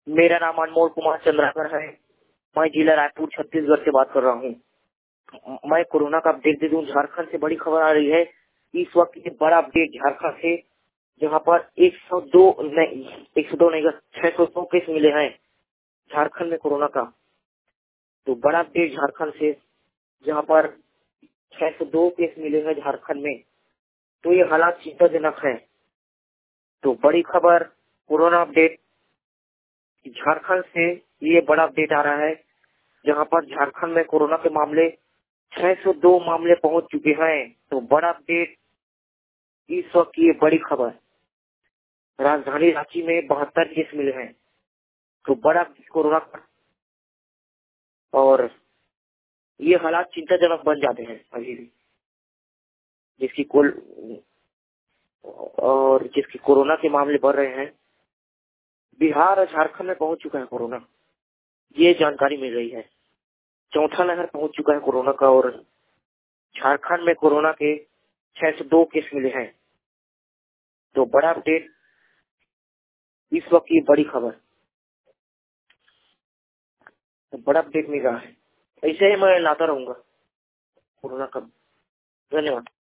मेरा नाम अनमोल कुमार चंद्राकर है। मैं जिला रायपुर छत्तीसगढ़ से बात कर रहा हूँ। मैं कोरोना का अपडेट दे दूं। झारखंड से बड़ी खबर आ रही है। इस वक्त ये बड़ा अपडेट झारखंड से, जहाँ पर 102 नहीं 102 नहीं 602 केस मिले हैं झारखंड में कोरोना का। तो बड़ा अपडेट झारखंड से, जहाँ पर 602 केस मिले हैं झारखंड में। तो ये हालात चिंताजनक है। तो बड़ी खबर कोरोना अपडेट झारखंड से, ये बड़ा अपडेट आ रहा है, जहां पर झारखंड में कोरोना के मामले 602 मामले पहुंच चुके हैं। तो बड़ा अपडेट इस वक्त की ये बड़ी खबर, राजधानी रांची में 72 केस मिले हैं। तो बड़ा कोरोना का, और ये हालात चिंताजनक बन जाते हैं अभी भी, जिसकी जिसकी कोरोना के मामले बढ़ रहे हैं। बिहार और झारखंड में पहुंच चुका है कोरोना, ये जानकारी मिल रही है। चौथा लहर पहुंच चुका है कोरोना का, और झारखंड में कोरोना के 602 केस मिले हैं। तो बड़ा अपडेट इस वक्त की बड़ी खबर, तो बड़ा अपडेट मिल रहा है। ऐसे ही मैं लाता रहूंगा कोरोना का। धन्यवाद।